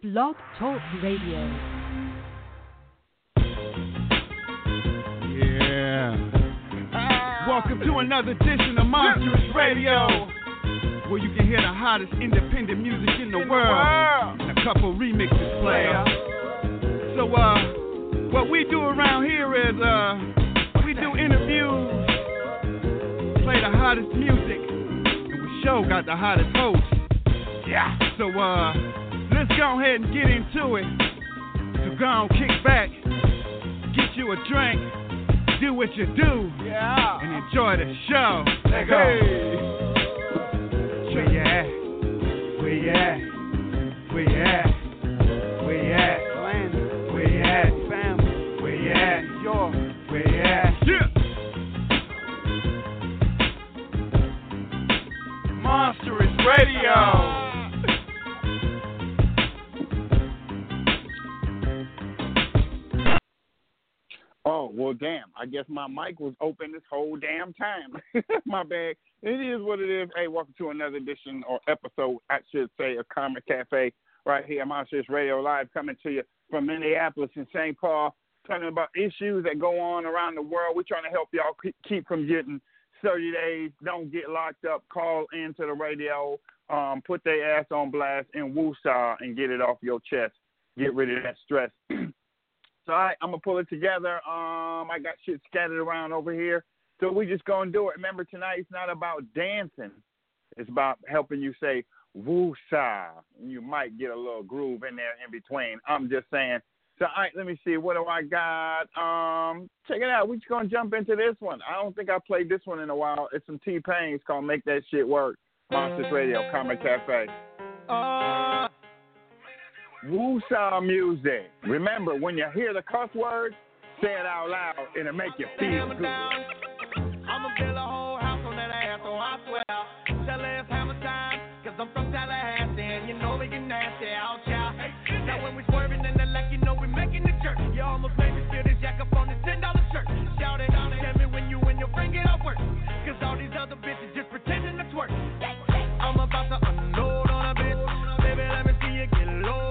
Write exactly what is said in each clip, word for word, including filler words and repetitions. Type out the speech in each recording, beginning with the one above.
Blog Talk Radio. Yeah. Welcome to another edition of Monstrous Radio, where you can hear the hottest independent music in the world and a couple remixes player. So, uh, what we do around here is, uh, we do interviews, play the hottest music, and we sure got the hottest host. Yeah. So, uh, let's go ahead and get into it. So go on, kick back, get you a drink, do what you do, yeah, and enjoy the show. Let go. Hey. Where you at? Where you at? Where you at? Where you at? Where you at? Family. Where you at? York. Where you at? Yeah. Monstrous Radio. Oh, well, damn. I guess my mic was open this whole damn time. My bad. It is what it is. Hey, welcome to another edition or episode, I should say, of Karma Cafe right here. Monsters Radio Live, coming to you from Minneapolis and Saint Paul, talking about issues that go on around the world. We're trying to help y'all keep from getting thirty days. Don't get locked up. Call into the radio. Um, put their ass on blast and woosah and get it off your chest. Get rid of that stress. So, all right, I'm going to pull it together. Um, I got shit scattered around over here. So we just going to do it. Remember, tonight it's not about dancing. It's about helping you say woosah. You might get a little groove in there in between. I'm just saying. So, all right, let me see. What do I got? Um, check it out. We're just going to jump into this one. I don't think I played this one in a while. It's some T-Pain. It's called Make That Shit Work. Monsters Radio, Karma Cafe. Uh... Woosah music. Remember, when you hear the cuss words, say it out loud, and it'll make you feel good. I'ma build a whole house on that ass, so I swear. Tell her it's hammer time, cause I'm from Tallahassee, and you know we get nasty out, y'all. Now when we swerving in the left, you know we making the jerk. You almost made me feel this jack up on this ten dollar shirt. Shout it out, tell me when you and your friend get off work, cause all these other bitches just pretending to twerk. I'm about to unload on a bitch. Baby, let me see you get low.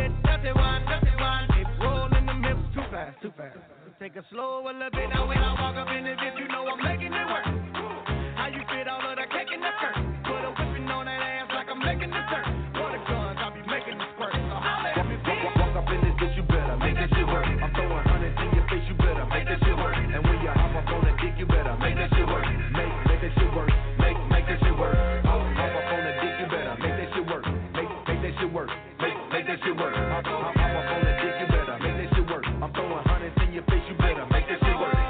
Too fast. Take it slow a little bit. Now when I walk up in this bitch, you know I'm making it work. How you fit all of that cake in the skirt? Put a whipping on that ass like I'm making the dirt. For the guns, I'll be making the squirt. So holla at me, bitch. Walk up in this bitch, you better make that shit work. I'm throwing hundreds in your face, you better make that shit work. And when you hop up on the dick, you better make that shit work. Make, make that shit work. Make, make that shit work. Hop, hop up on the dick, you better make that shit work. Make, make that shit work. Make, make that shit work. Hop, hop, hop up on the dick, you better make that shit work. I'm throwing hundreds in your face, you better make that shit work.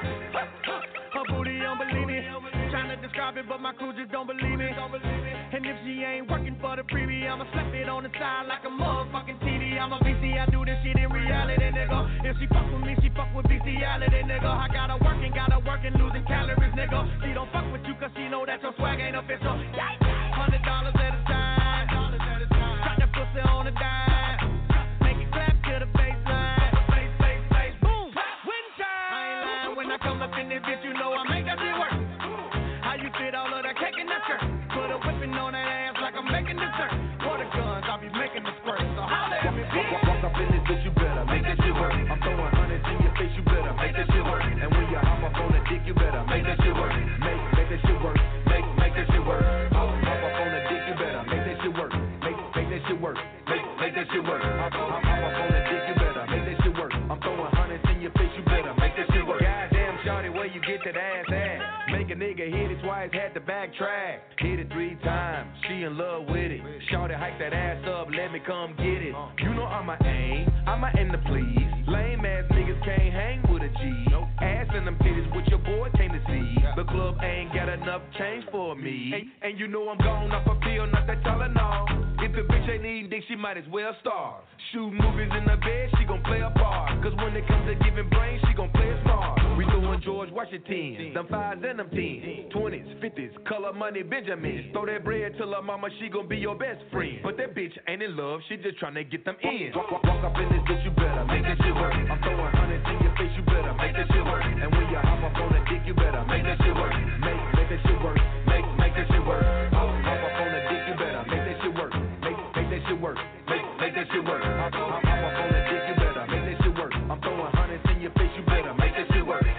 Her booty don't believe me. Trying to describe it, but my crew just don't believe me. And if she ain't working for the freebie, I'ma slap it on the side like a motherfucking T V. I'm a V C, I do this shit in reality, nigga. If she fuck with me, she fuck with bestiality, nigga. I got her working, got her working, losing calories, nigga. She don't fuck with you cause she know that your swag ain't official. Hundred dollars at a time. Drop that pussy on the dime. Make it clap to the baseline. Face, face, face, boom. Wind time. I ain't lying when I come up in this bitch, you know I make that shit work. How you fit all of that cake in that skirt? Put a whipping on that ass like I'm making dessert. For the guns, I'll be making the squirt. So holla at me, bitch. Walk, walk up in this bitch, you better make that shit work. I'm throwing hundreds in your face, you better make that shit work. And when you hop up on the dick, you better make that shit work. Make, make that shit work. Make, make that shit work. Hop, hop up on the dick, you better make that shit work. Make, make that shit work. Make, make that shit work. Hop, hop, hop up on the dick, you better make that shit work. I'm throwing hundreds in your face, you better make that shit work. Goddamn, shawty, where you get that ass at? Make a nigga hit it twice, had to backtrack. Hit it three times, she in love with it. Shawty, hike that ass up, let me come get it. You know I'm a aim, I'm a in the please. Lame ass niggas can't hang with a G. Ass in them titties, what your boy came to see. The club ain't got enough change for me. And you know I'm gone off a pill, not that Tylenol. If the bitch ain't eating dick, she might as well starve. Shoot movies in the bed, she gon' play a part. Cause when it comes to giving brains, she gon' play it smart. We doing George Washington, them fives and them tens, twenties, fifties, color money Benjamins. Throw that bread till her mama, she gon' be your best friend. But that bitch ain't in love, she just tryna get them in. Walk, walk, walk up in this bitch, you better make that shit work. I'm throwing hundreds in your face, you better make that shit work. And when you hop up on the dick, you better make that shit work. Make, make that shit work. Make, make that shit work. Hop, hop up on the dick, you better make that shit work. Make, make that shit work. Make, make that that shit work. I'm, I'm, I'm up on the dick, you better make that shit work. I'm throwing hundreds in your face, you better make that shit work.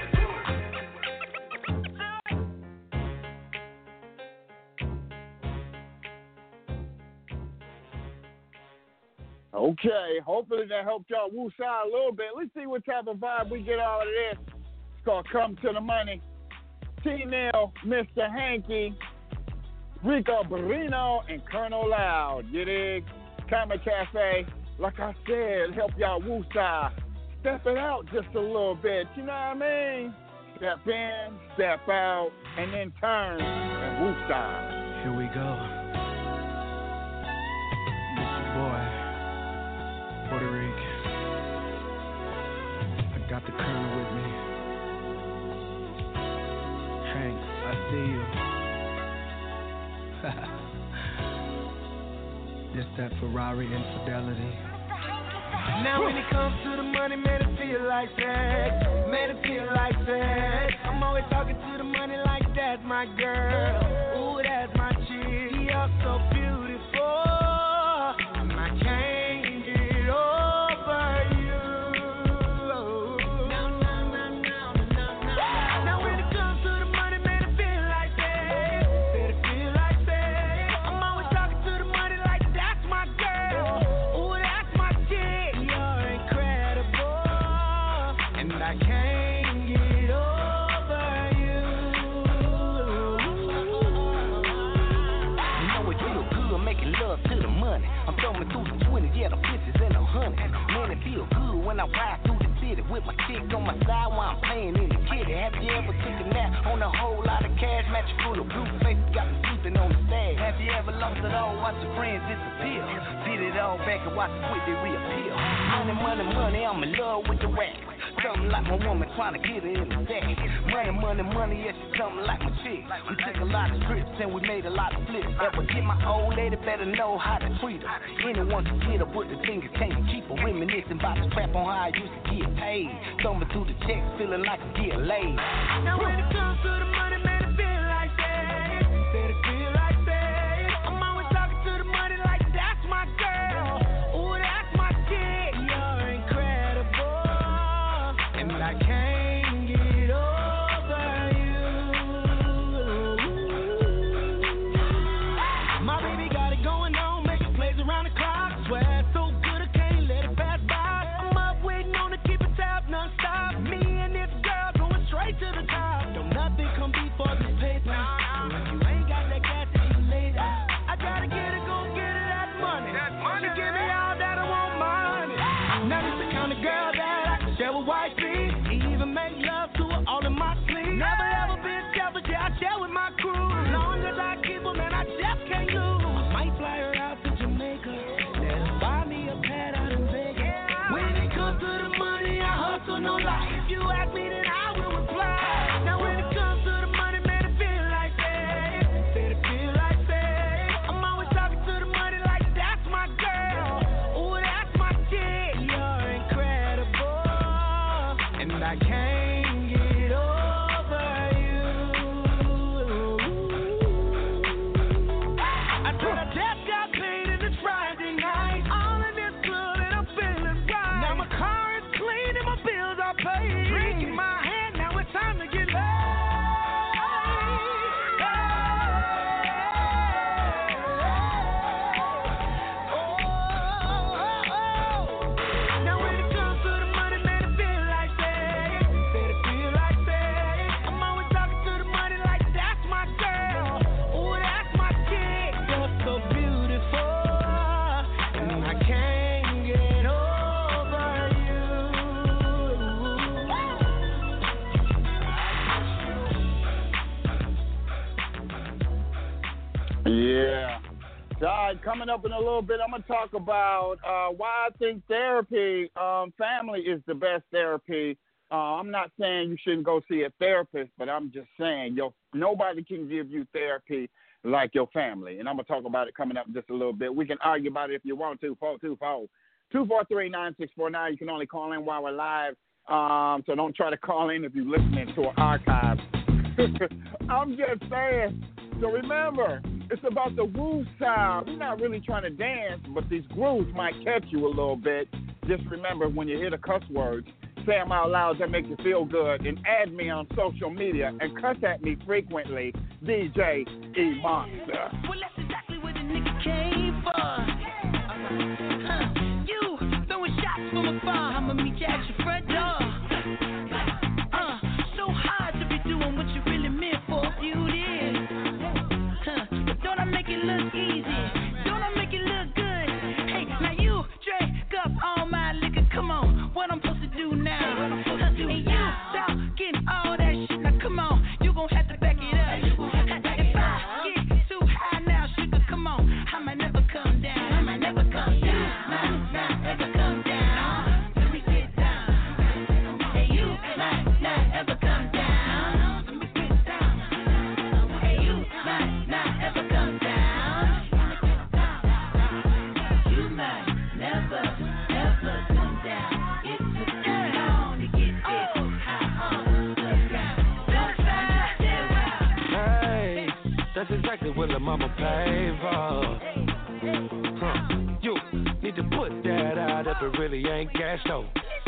Okay, hopefully that helped y'all woo-side a little bit. Let's see what type of vibe we get out of this. It's called Come to the Money. T-Nail, Mister Hanky, Rico Barrino, and Colonel Loud. You dig? Karma Cafe, like I said, help y'all woo-side. Step it out just a little bit, you know what I mean? Step in, step out, and then turn and woo-side. Here we go. It's your boy. Puerto Rican. I got the Colonel with me. Hank, I see you. Just that Ferrari infidelity. Now when it comes to the money, man, it feel like sex. Man, it feel like sex. I'm always talking to the money like that's my girl. Ooh, that's my chick. You're so beautiful. And I can't. Yeah, the bitches and the honey. Man, it feel good when I ride through the city with my chick on my side while I'm playing in the kitty. Have you ever taken a nap on a whole lot of cash? Match full of blue faces, got me sleeping on the stage. Have you ever lost it all, watch your friends disappear? Did it all back and watch it quickly reappear. Money, money, money, I'm in love with the rap. Something like my woman trying to get her in the sack. Money, money, money, yeah, she something like my chick. We took a lot of trips and we made a lot of flips. Ever get my old lady, better know how to treat her. Anyone can get her, but the thing is can't keep her. Reminiscing about the crap on how I used to get paid. Thumbing through the checks, feeling like I'm getting laid. Now when it comes to the money, man, it feel like that. Said it feel like that. I'm always talking to the money like that's my girl. Ooh, that's my chick. You're incredible. And I can't get over you. My baby got it going on, making plays around the clock. Swear it's so good I can't let it pass by. I'm up waiting on to keep it tab non-stop. Me and this girl going straight to the top. Don't nothing come before this paper. If you ain't got that gas, it's too late. I gotta get it, go get it, that money. She give me all that I want money. Now this the kind of girl that I can share with white feet. Even make love to her all in my sleep. Never ever been selfish, yeah, I share with my crew. As long as I keep her, man, I just can't lose. Might fly her out to Jamaica. Let her buy me a pad out in Vegas. When it comes to the money, I hustle, no lie. If you ask me, then I will reply. Now when it comes to the money, man, it feel like that. Said it feel like that. I'm always talking to the money like that's my girl. Ooh, that's my chick. You're incredible. And I can't get over you. I said I just got paid and it's Friday night. All in this club and I'm feeling right. Now my car is clean and my bills are paid. Drink in my hand, now it's time to get laid. Now when it comes to the money, man, it feel like that. Said it feel like that. I'm always talking to the money like that's my girl. Ooh, that's my chick. You're so beautiful, and I can't get over you. Yeah. All right, coming up in a little bit, I'm going to talk about uh, why I think therapy, um, family is the best therapy. Uh, I'm not saying you shouldn't go see a therapist, but I'm just saying yo, nobody can give you therapy like your family. And I'm going to talk about it coming up in just a little bit. We can argue about it if you want to. four two four, two four three, nine six four nine. You can only call in while we're live. Um, so don't try to call in if you're listening to an archive. I'm just saying. So remember, It's about the woo style. We're not really trying to dance, but these grooves might catch you a little bit. Just remember, when you hear the cuss words, say them out loud that make you feel good, and add me on social media and cuss at me frequently, D J E Monster. Well, that's exactly what the nigga came for. Uh, you throwing shots from afar, I'ma meet you at your front door. Uh, so hard to be doing what you really meant for, beauty. Huh, but don't I make it look easy? Don't I make it look good? Hey, now you drink up all my liquor, come on, what I'm supposed to do now? Huh, and you stop getting all that shit, now come on, you gon' have to back it up. If I get too high now, sugar, come on, I might never come down, I might never come down, might not ever come down. Let me get down. Hey, you might not ever come down. Let me get down. Hey, you might not ever come down. You might never, ever come down. It's too long to get this high on the ground. Don't try to stay wild. Hey, that's exactly what the mama paid for. Huh. You need to put that out if it really ain't cash though.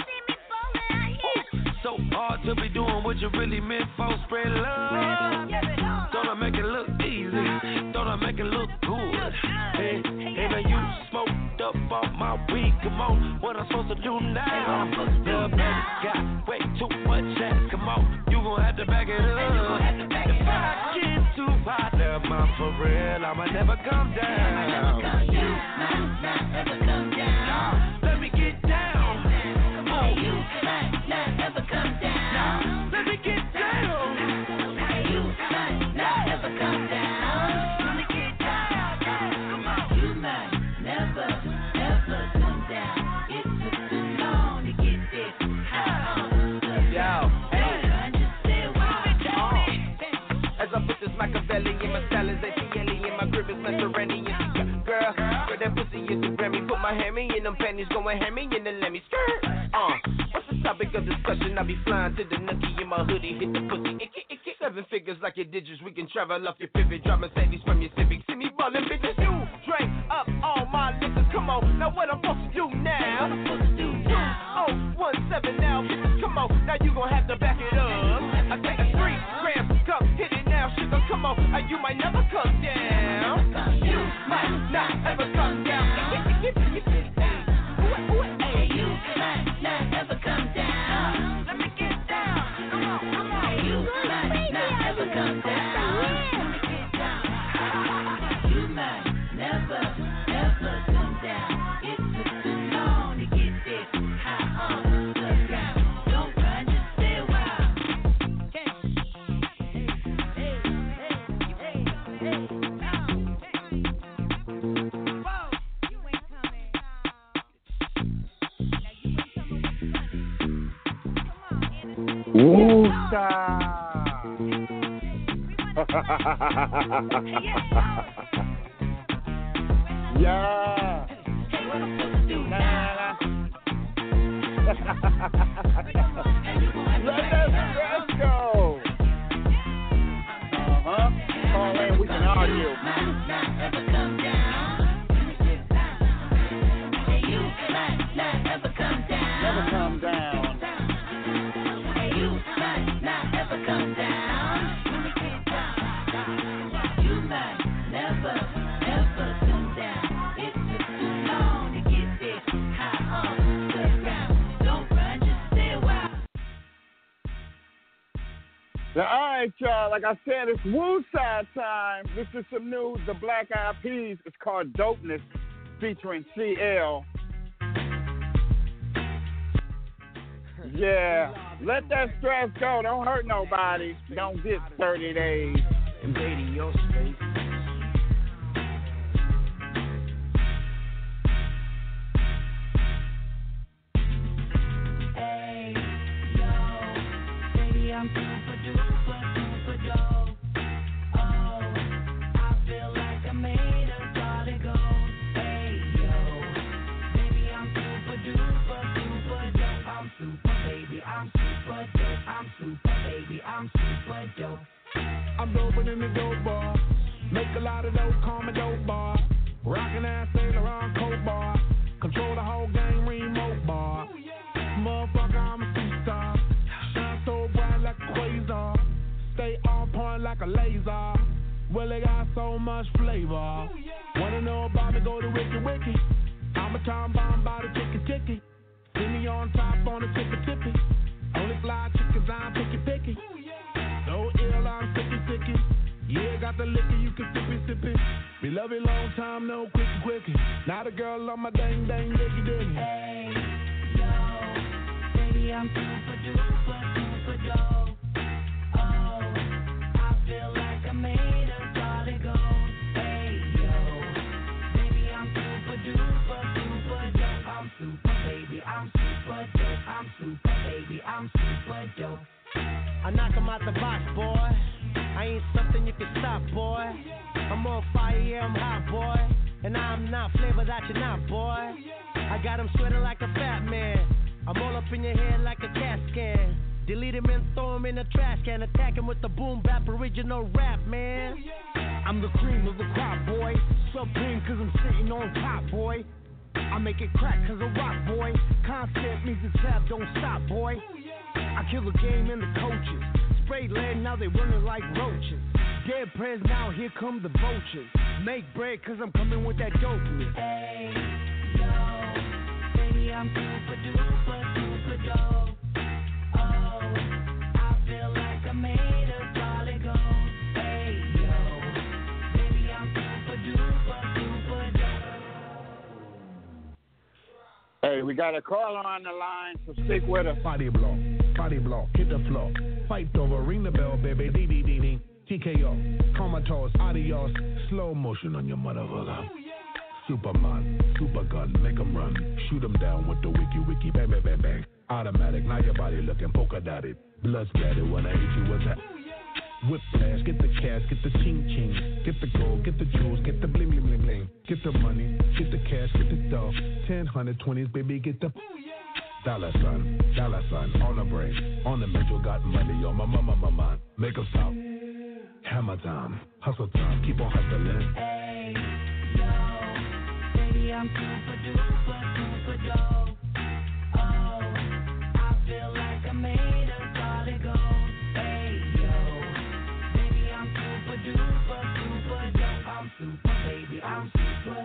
So hard to be doing what you really meant for. Spread love. Don't I make it look easy? Don't I make it look good? Hey, hey, now you smoked up off my weed. Come on, what I'm supposed to do now? The baby got way too much ass. Come on, you gon' have to back it up. If I get too hot, then I'm for real. I'ma never come down. You might not ever come down. Let me get down. You might not ever come down. Let me get down. You might not ever come down. Let me get down. You might never, ever come down. It took too long to get this high on the Yo, ground. Just stay As I put this Machiavelli in my style is Etienne in my grip is Mediterranean. Girl, girl, that pussy is a Grammy. Put my hammy in them panties, going hammy in the let me skirt. Uh, what's the topic of discussion? I be flying to the nookie in my hoodie, hit the pussy. Icky, icky. Seven figures like your digits. We can travel off your pivot. Drive Mercedes from your Civic. See me ballin' bitches. You drink up all my liquor. Come on, now what I'm supposed to do now? What I'm supposed to do now? Oh, one seven now, bitches. Come on, now you gon' have to back it up. I take a three grams, come hit it now, sugar. Come on, and you might never come down. You might not ever come down. Hey, you might not ever come down. Let me get down. Come on, come on. Hey, you might not ever come down. Let me get down. You might never, ever come down. It took too long to get this high on the ground. Don't run, just stay wild. Hey, hey, hey, hey, hey, whoa, you ain't coming. Woo style. Yeah. Hey, what I'm supposed to do now? Let that stress go. Uh-huh. Call in, we can argue. Not ever come down. Hey, you might not ever come down. Never come down. Hey, you might not ever come down. You might never, ever come down. It took too long to get this high on the ground. Don't run, just stay wild. Now, all right, y'all. Like I said, it's Woo Side time. This is some news. The Black Eyed Peas. It's called Dopeness, featuring C L. Yeah. Let that stress go. Don't hurt nobody. Don't get thirty days. Invading your space. Hey, yo, baby, I'm super duper duper dope. Oh, I feel like I made a prodigal. Hey, yo, baby, I'm super duper duper dope. I'm super, baby, I'm super dope. I'm super, baby, I'm super dope. I'm doper than the dope bar. Make a lot by the dope, call me dope bar. Rockin' ass Saint Laurent coat bar. Control the whole game, remote bar. Motherfucker, I'm a superstar. Shine so bright like a quasar. Stay on point like a laser. Well, they got so much flavor. Wanna know about me, go to Wiki Wiki. I'm a time bomb by the ticky ticky. See me on top on the tippy tippy. Only fly chickens, I'm picky picky. So ill, I'm sicky sicky. Yeah, got the liquor, you can sip it, sip it. We love it long time, no quickie quickie. Now the girl on my dang dang diggy diggy. Hey, yo, baby, I'm super duper super dope. Oh, I feel like I made a solid gold. Hey, yo, baby, I'm super duper super dope. I'm super, baby, I'm super dope. I'm super, baby, I'm super dope. I knock 'em out the box, boy. I ain't something you can stop, boy. I'm on fire, yeah, I'm hot, boy. And I'm not flavor that you're not, boy. I got 'em sweating like a fat man. I'm all up in your head like a cat scan. Delete him and throw him in the trash can. Attack him with the boom bap original rap, man. I'm the cream of the crop, boy. Supreme cause I'm sitting on top, boy. I make it crack cause I rock, boy. Concept means the tap don't stop, boy. I kill the game and the coaches. Sprayed lead, now they running like roaches. Dead prayers, now here come the vultures. Make bread cause I'm coming with that dopamine. Hey, yo, baby, I'm super duper super dope. Oh, I feel like I made a solid gold. Hey, yo, baby, I'm super duper super dope. Hey, we got a caller on the line, so stick with us. Body block, body block, hit the floor. Fight over, ring the bell, baby, dee dee dee dee. T K O, comatose, adios, slow motion on your motherfucker. Superman, super gun, make 'em run. Shoot 'em down with the wiki wiki, bang bang bang bang. Automatic, now your body looking polka dotted. Blood splattered when I hit you with that. Whip flash, get the cash, get the ching ching. Get the gold, get the jewels, get the bling bling bling bling. Get the money, get the cash, get the stuff. Ten, hundred, twenties, baby, get the dollar sign, dollar sign, on the brain. On the mental, got money on my mama, my mind. Make 'em stop. Hammer time, hustle time, keep on hustling. Hey, yo, baby, I'm super duper super dope. Oh, I feel like I made a solid gold. Hey, yo, baby, I'm super duper super dope. I'm super, baby, I'm super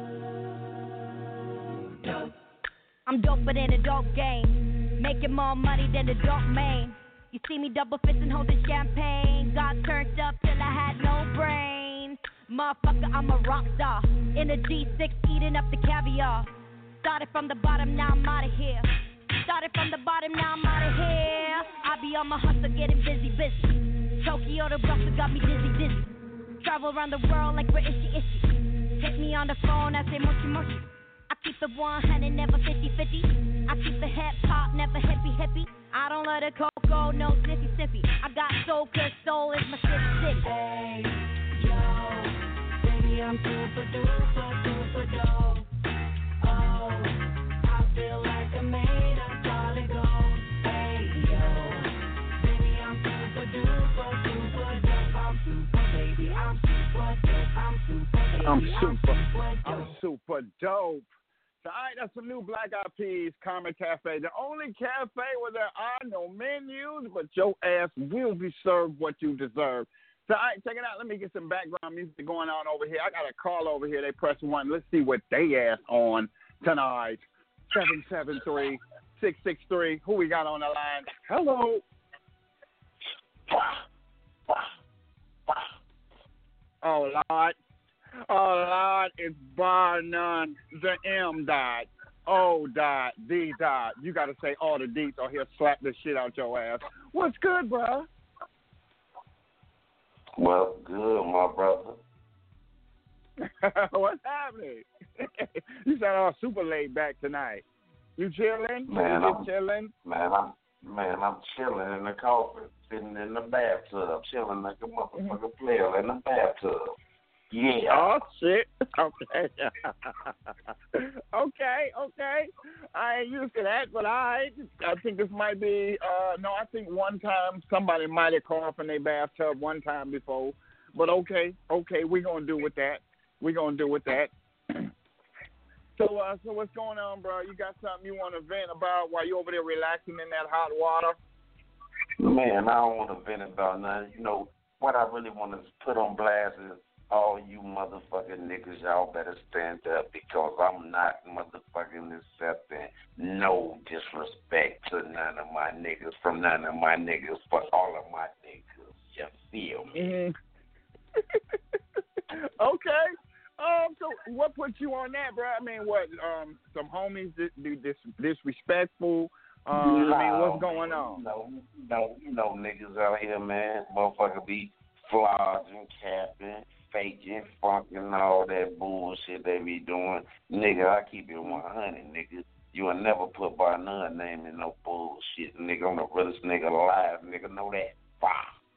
dope. I'm doper than a dope game, making more money than the dope man. You see me double fisting, holding champagne. Got turned up till I had no brain. Motherfucker, I'm a rock star. In a G six, eating up the caviar. Started from the bottom, now I'm out of here. Started from the bottom, now I'm out of here. I be on my hustle, getting busy, busy. Tokyo to Brussels got me dizzy, dizzy. Travel around the world like where is she, is she? Take me on the phone, I say mochi, mochi. I keep it one hundred, never fifty fifty. I keep the hip hop, never hippie hippie. I don't let it cocoa, no sniffy sniffy. I got soul, cause soul is my city city. Hey, yo, baby, I'm super duper super dope. Oh, I feel like I made a solid gold. Hey, yo, baby, I'm super duper super dope. I'm super, baby, I'm super dope. I'm super, baby, I'm super, I'm super dope. I'm super dope. So, all right, that's some new Black Eyed Peas, Karma Cafe. The only cafe where there are no menus, but your ass will be served what you deserve. So, all right, check it out. Let me get some background music going on over here. I got a call over here. They press one. Let's see what they ask on tonight. seven seven three, six six three. Who we got on the line? Hello. Oh, Lord. Oh, Lord, it's bar none. The M dot, O dot, D dot. You got to say all the D's or he'll slap the shit out your ass. What's good, bro? Well, good, my brother. What's happening? You sound all super laid back tonight. You chilling? Man, you I'm chilling? Man, I'm man, I'm chilling in the coffee, sitting in the bathtub, chilling like a motherfucker player in the bathtub. Yeah. Oh, shit. Okay. okay, okay. I ain't used to that, but I I think this might be, uh, no, I think one time somebody might have coughed in their bathtub one time before. But okay, okay, we're gonna do with that. We're gonna do with that. So, uh, so what's going on, bro? You got something you want to vent about while you over there relaxing in that hot water? Man, I don't want to vent about nothing. You know, what I really want to put on blast is all you motherfucking niggas, y'all better stand up because I'm not motherfucking accepting no disrespect to none of my niggas from none of my niggas for all of my niggas. You feel me? Mm-hmm. Okay. Um, so what put you on that, bro? I mean, what, um, some homies dis- do dis- disrespectful? Um, no, I mean, what's going on? No, no, you know niggas out here, man. Motherfucker be flogging, capping, faking, funking, all that bullshit they be doing. Nigga, I keep it one hundred, nigga. You will never put by none name in no bullshit, nigga. I'm the realest nigga alive, nigga. Know that? Bah.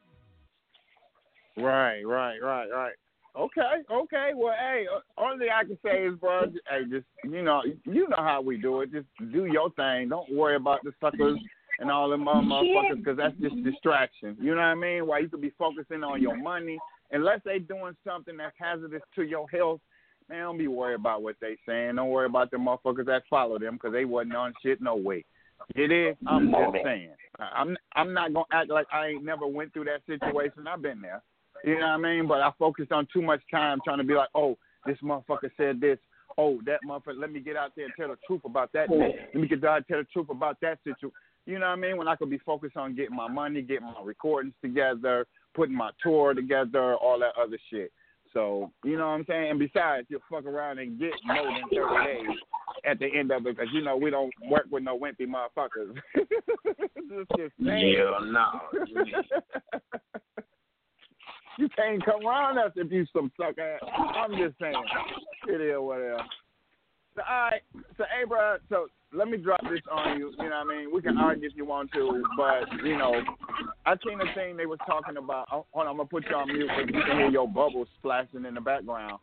Right, right, right, right. Okay, okay. Well, hey, uh, only thing I can say is, bro, hey, just, you know, you know how we do it. Just do your thing. Don't worry about the suckers and all them uh, motherfuckers because that's just distraction. You know what I mean? While you could be focusing on your money, unless they doing something that's hazardous to your health, man, don't be worried about what they saying. Don't worry about the motherfuckers that follow them because they wasn't on shit no way. It is. I'm just saying. I'm I'm not gonna act like I ain't never went through that situation. I've been there. You know what I mean? But I focused on too much time trying to be like, oh, this motherfucker said this. Oh, that motherfucker, let me get out there and tell the truth about that. Let me get out and tell the truth about that situation. You know what I mean? When I could be focused on getting my money, getting my recordings together, putting my tour together, all that other shit. So, you know what I'm saying? And besides, you'll fuck around and get more than thirty days at the end of it because, you know, we don't work with no wimpy motherfuckers. Just, just yeah, no. You can't come around us if you some suck ass. I'm just saying. It is whatever. So, all right. So, hey, bro, so let me drop this on you. You know what I mean? We can argue if you want to, but, you know, I seen a thing they was talking about. Oh, hold on, I'm going to put you on mute so you can hear your bubbles splashing in the background.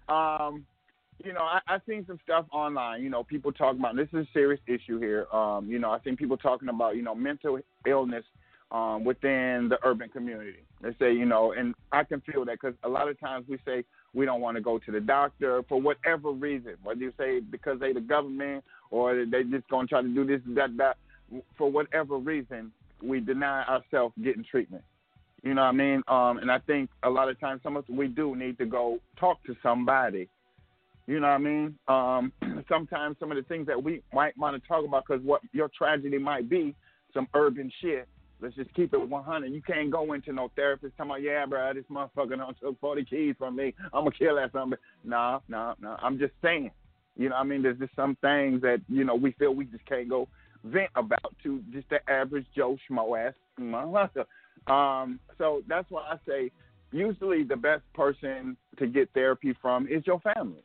Um, you know, I, I seen some stuff online. You know, people talking about, this is a serious issue here. Um, you know, I seen people talking about, you know, mental illness um, within the urban community. They say, you know, and I can feel that because a lot of times we say we don't want to go to the doctor for whatever reason, whether you say because they the government or they just going to try to do this, that, that. For whatever reason, we deny ourselves getting treatment. You know what I mean? Um, and I think a lot of times some of us, we do need to go talk to somebody. You know what I mean? Um, sometimes some of the things that we might want to talk about because what your tragedy might be, some urban shit. Let's just keep it one hundred. You can't go into no therapist talking about, yeah, bro, this motherfucker done took forty keys from me. I'm going to kill that something. No, no, no. I'm just saying. You know what I mean? There's just some things that, you know, we feel we just can't go vent about to just the average Joe Schmo ass motherfucker. Um, so that's why I say usually the best person to get therapy from is your family.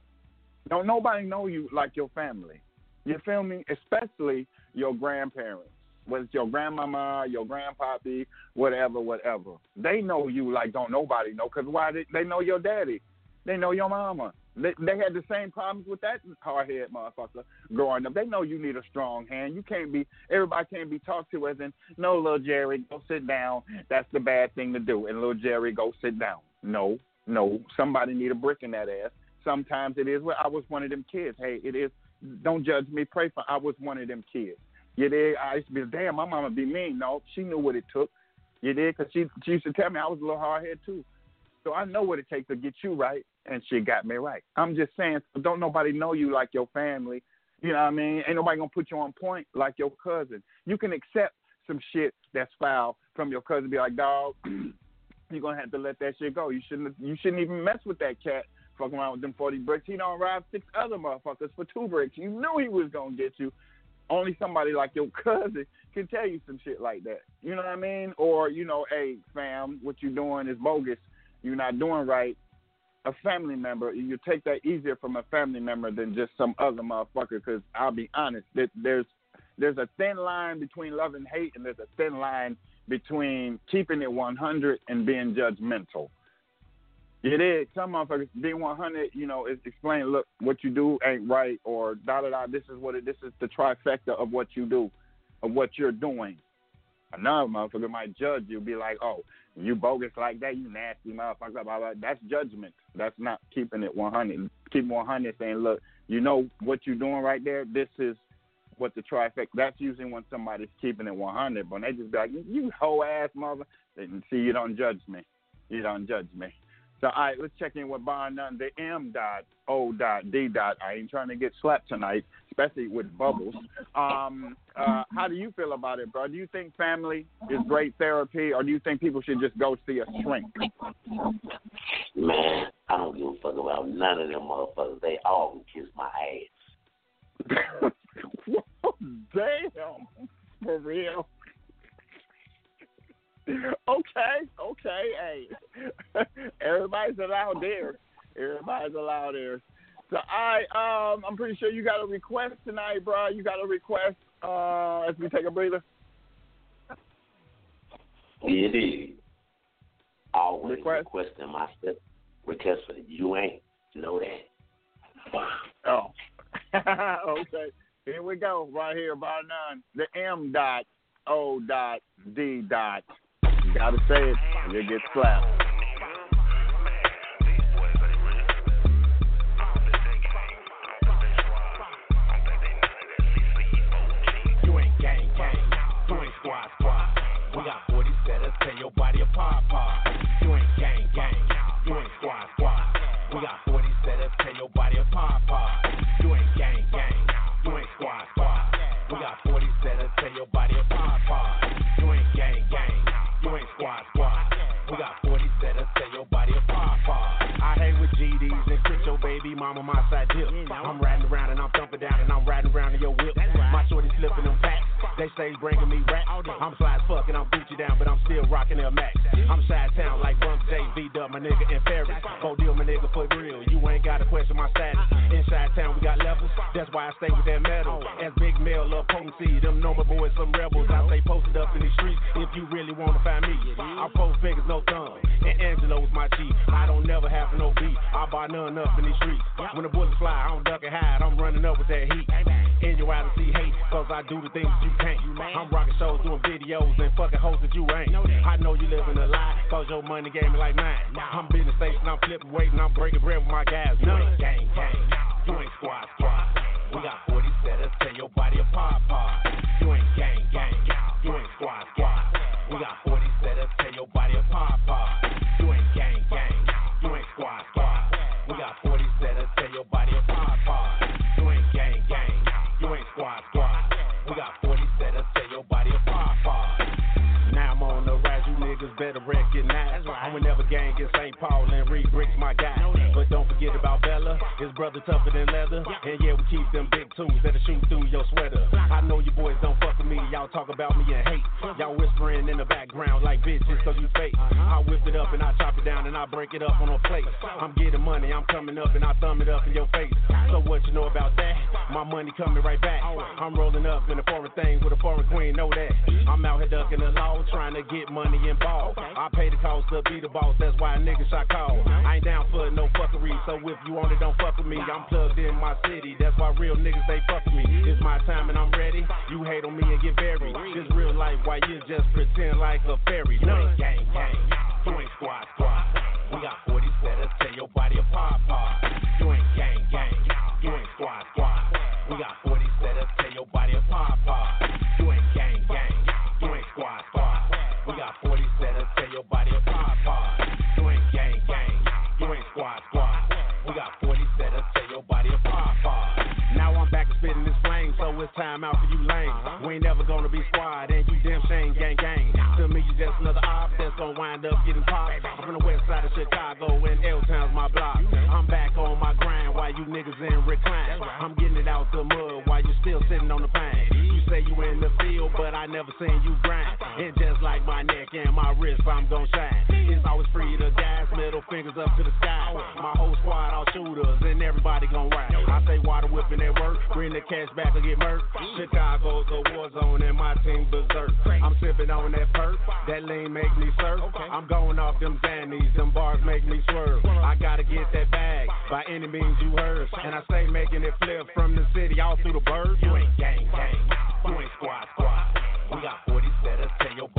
Don't nobody know you like your family. You feel me? Especially your grandparents. Whether it's your grandmama, your grandpappy, whatever, whatever. They know you like don't nobody know because why? They, they know your daddy. They know your mama. They, they had the same problems with that hard-head motherfucker growing up. They know you need a strong hand. You can't be, everybody can't be talked to as in, no, little Jerry, go sit down. That's the bad thing to do. And little Jerry, go sit down. No, no. Somebody need a brick in that ass. Sometimes it is, well, I was one of them kids. Hey, it is, don't judge me, pray for, I was one of them kids. You did? I used to be, damn, my mama be mean. No, she knew what it took. You did? Because she, she used to tell me I was a little hard-headed too. So I know what it takes to get you right, and she got me right. I'm just saying, don't nobody know you like your family. You know what I mean? Ain't nobody going to put you on point like your cousin. You can accept some shit that's foul from your cousin. Be like, dog, you're going to have to let that shit go. You shouldn't You shouldn't even mess with that cat fucking around with them forty bricks. He done robbed six other motherfuckers for two bricks. You knew he was going to get you. Only somebody like your cousin can tell you some shit like that. You know what I mean? Or, you know, hey, fam, what you doing is bogus. You're not doing right. A family member, you take that easier from a family member than just some other motherfucker because I'll be honest, that there's there's a thin line between love and hate, and there's a thin line between keeping it one hundred and being judgmental. It is. Some motherfuckers being one hundred, you know, is explain, look, what you do ain't right, or da da da. This is what it. This is the trifecta of what you do, of what you're doing. Another motherfucker might judge you, be like, oh, you bogus like that, you nasty motherfucker, blah, blah. That's judgment. That's not keeping it one hundred. Keep one hundred saying, look, you know what you're doing right there? This is what the trifecta, that's usually when somebody's keeping it one hundred, but they just be like, you hoe-ass mother, and see, you don't judge me. You don't judge me. So, all right, let's check in with Bar None, the M dot O dot D dot. I ain't trying to get slapped tonight, especially with Bubbles. Um, uh, how do you feel about it, bro? Do you think family is great therapy, or do you think people should just go see a shrink? Man, I don't give a fuck about none of them motherfuckers. They all can kiss my ass. Damn, for real. Okay, okay, hey. Everybody's allowed there. Everybody's allowed there. So I, um, I'm pretty sure you got a request tonight, bro. You got a request uh, as we take a breather. It is. Always Request? requesting myself. Request for you ain't know that. Oh, okay. Here we go, right here, Bar None. The M dot O dot D dot. You gotta say it, or you get slapped. You ain't gang gang, you ain't squad squad. We got forty setters, tell your body apart apart. You ain't gang gang, you ain't squad squad. We got forty setters, tell your body apart apart. You ain't gang gang, you ain't squad squad. We got forty setters, tell your body apart apart. You ain't gang gang, you ain't squad squad. We got forty setters, tell your body apart apart. I hang with G Ds and crypto baby mama, my side dip. I'm riding around and I'm thumping down and I'm riding around in your whip. My shorty slipping them packs. They say bringing me rap. I'm fly as fuck and I'm Gucci down, but I'm still rocking L Max. I'm side town like Bump J, V-Dub, my nigga, and Ferris. Go deal, my nigga, for real. You ain't gotta question my status. Inside town, we got levels. That's why I stay with that metal. As Big Mel, love potency. Them normal boys, some rebels. I stay posted up in these streets. If you really wanna find me, I post figures, no thumb. And Angelo's my G. I don't never have no beat. I buy none up in these streets. When the bullets fly, I don't duck and hide. I'm running up with that heat. In your eyes to see hate, cause I do the things you can't. I'm rocking shows, doing videos, and fucking hoes that you ain't. I know you living a lie, cause your money gave me like mine. I'm business station, I'm flipping weight, and I'm breaking bread with my guys. You ain't gang gang, you ain't squad squad. We got forty setters, tell your body apart apart. You ain't gang gang, you ain't squad squad. We got forty setters, tell your body apart apart. You ain't gang gang, you ain't squad squad. We got forty setters, tell your body apart apart. You ain't gang gang, you ain't squad squad. We got forty setters, tell your body apart apart. Now I'm on the rise, you niggas better recognize. I'm whenever gang in Saint Paul and Reed Bricks my guy. But don't forget about Bella, his brother tougher than leather. And yeah, we keep them big tools that'll shoot through your sweater. I know you boys don't fuck with me, y'all talk about me and hate. Y'all whispering in the background like bitches cause you fake. I whip it up and I chop it down and I break it up on a plate. I'm getting money, I'm coming up and I thumb it up in your face. So what you know about that? My money coming right back. I'm rolling up in a foreign thing with a foreign queen, know that. I'm out here ducking the law, trying to get money and ball. I pay the cost to be the boss, that's why niggas I call. I ain't down for no fuckery, so if you want it, don't fuck with me. I'm plugged in my city, that's why real niggas, they fuck with me. It's my time and I'm ready. You hate on me and get buried. This real life, why you just pretend like a fairy? You ain't gang gang, you ain't squad squad. We got forty setters, tell your body apart apart. You ain't gang gang, you ain't squad squad. We got forty setters, tell your body apart apart. You ain't gang gang, you ain't squad squad. We got forty setters, tell your body apart apart. You ain't gang gang, you ain't squad squad. We got forty setters, tell your body apart apart. Now I'm back to spitting this flame, so it's time out for you lame. We ain't never gonna be squad, and you damn shame gang gang. To me, you just another op that's gonna wind up getting popped. I'm from the west side of Chicago, and L-Town's my block. I'm back on my grind while you niggas in recline. I'm getting it out the mud while you still sitting on the pine. You say you in the field, but I never seen you grind. And just like my neck and my wrist, I'm gon' shine. It's always free to guys, middle fingers up to the sky. My whole squad all shooters, and everybody gon' ride. I say water whipping at work, bring the cash back or get murked. Chicago's a war zone, and my team berserk. I'm sipping on that perk, that lean make me surf. I'm going off them Xannies, them bars make me swerve. I gotta get that bag, by any means you heard. And I say making it flip from the city all through the birds. You ain't gang gang, you ain't squad squad. We got forty setters, tell your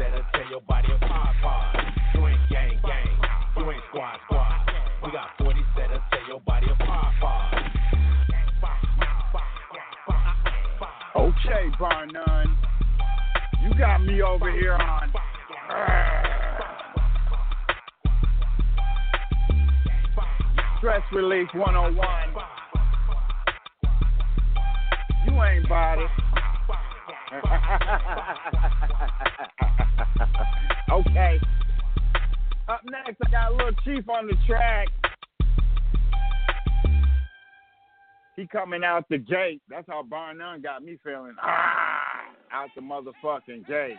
that'll tear your body apart, apart. You ain't gang, gang. You ain't squad, squad. We got forties that'll tear your body apart, apart. Okay, bar none. You got me over here on. Stress Relief one oh one. You ain't body. Okay. Up next, I got a little Chief on the track. He coming out the gate. That's how Bar None got me feeling. Ah, out the motherfucking gate.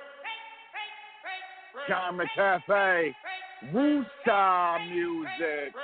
Karma Cafe, Woo-Star music,